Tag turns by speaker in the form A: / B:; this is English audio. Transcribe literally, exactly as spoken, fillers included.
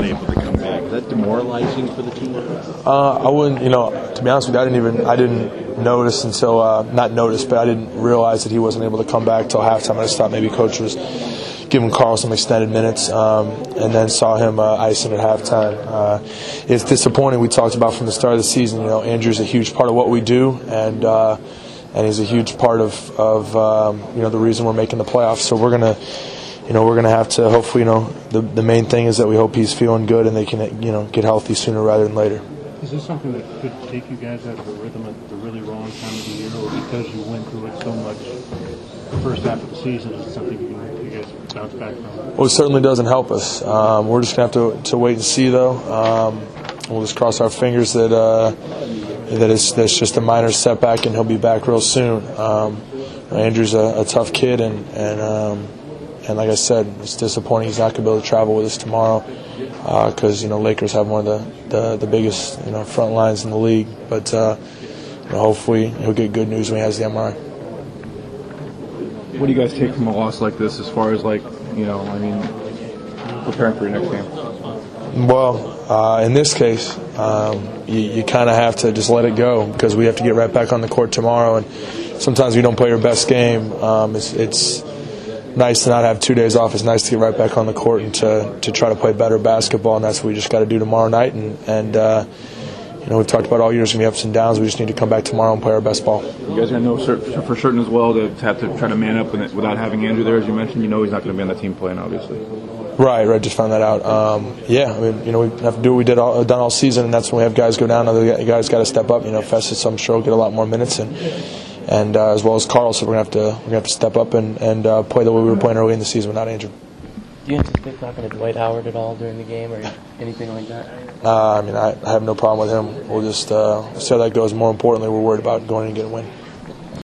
A: able to come back. Is that demoralizing for the team?
B: Uh, I wouldn't, you know, to be honest with you, I didn't even, I didn't notice until, uh, not notice, but I didn't realize that he wasn't able to come back till halftime. I just thought maybe coach was giving Carl some extended minutes, um, and then saw him uh, icing at halftime. Uh, it's disappointing. We talked about from the start of the season, you know, Andrew's a huge part of what we do, and uh, and he's a huge part of, of um, you know, the reason we're making the playoffs. So we're going to, you know, we're going to have to hopefully, you know, the the main thing is that we hope he's feeling good and they can, you know, get healthy sooner rather than later.
C: Is this something that could take you guys out of the rhythm at the really wrong time of the year, or because you went through it so much the first half of the season, is it something you, can, you guys bounce back from?
B: Well, it certainly doesn't help us. Um, we're just going to have to to wait and see, though. Um, we'll just cross our fingers that uh, that it's that's just a minor setback and he'll be back real soon. Um, Andrew's a, a tough kid, and and um, and like I said, it's disappointing he's not going to be able to travel with us tomorrow because uh, you know Lakers have one of the, the, the biggest you know front lines in the league. But uh, you know, hopefully he'll get good news when he has the M R I.
D: What do you guys take from a loss like this, as far as like you know, I mean, preparing for your next game?
B: Well, uh, in this case, um, you, you kind of have to just let it go because we have to get right back on the court tomorrow. And sometimes we don't play your best game. Um, it's, it's nice to not have two days off. It's nice to get right back on the court and to, to try to play better basketball, and that's what we just got to do tomorrow night. And, and uh, you know, we've talked about all year, there's going to be ups and downs. We just need to come back tomorrow and play our best ball.
D: You guys are going to know for certain as well to have to try to man up without having Andrew there, as you mentioned. You know he's not going to be on the team playing, obviously.
B: Right, right. Just found that out. Um, yeah, I mean, you know, we have to do what we did all, done all season, and that's when we have guys go down. Other guys got to step up. You know, Festus, I'm sure, will get a lot more minutes, and and uh, as well as Carl. So we're gonna have to we're gonna have to step up and and uh, play the way we were playing early in the season without Andrew.
E: Do you anticipate talking to Dwight Howard at all during the game or anything like that?
B: Uh, I mean, I, I have no problem with him. We'll just uh, see how that goes. More importantly, we're worried about going and getting a win.